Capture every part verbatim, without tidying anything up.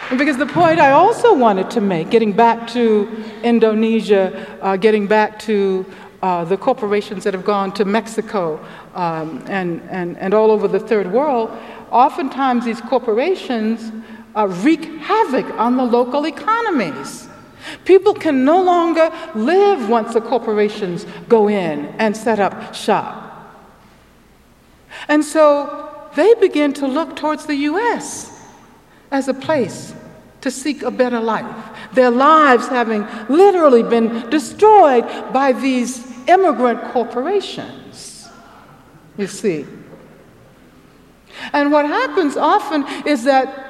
Because the point I also wanted to make, getting back to Indonesia, uh, getting back to uh, the corporations that have gone to Mexico um, and, and, and all over the third world, oftentimes these corporations uh, wreak havoc on the local economies. People can no longer live once the corporations go in and set up shop. And so they begin to look towards the U S as a place to seek a better life. Their lives having literally been destroyed by these immigrant corporations, you see. And what happens often is that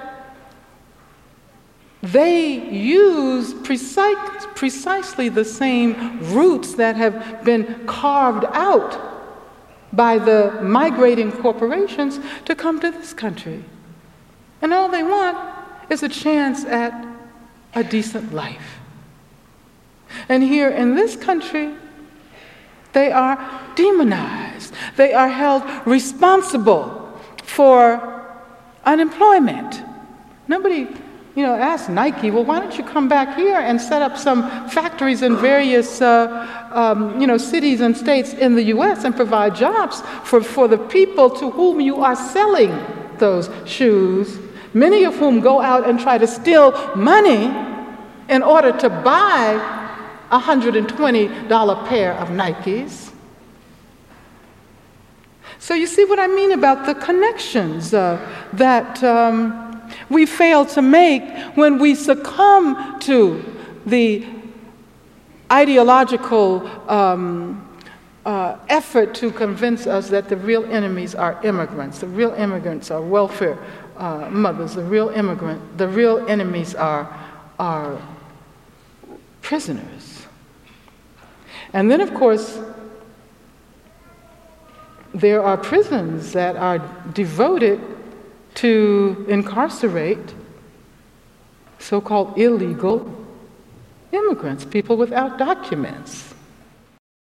they use precise, precisely the same routes that have been carved out by the migrating corporations to come to this country. And all they want is a chance at a decent life. And here in this country, they are demonized. They are held responsible for unemployment. Nobody, you know, asked Nike, well, why don't you come back here and set up some factories in various, uh, um, you know, cities and states in the U S and provide jobs for, for the people to whom you are selling those shoes, many of whom go out and try to steal money in order to buy a one hundred twenty dollar pair of Nikes. So you see what I mean about the connections uh, that um, we fail to make when we succumb to the ideological um, uh, effort to convince us that the real enemies are immigrants. The real immigrants are welfare uh, mothers. The real immigrant, the real enemies are, are prisoners. And then, of course, there are prisons that are devoted to incarcerate so-called illegal immigrants, people without documents.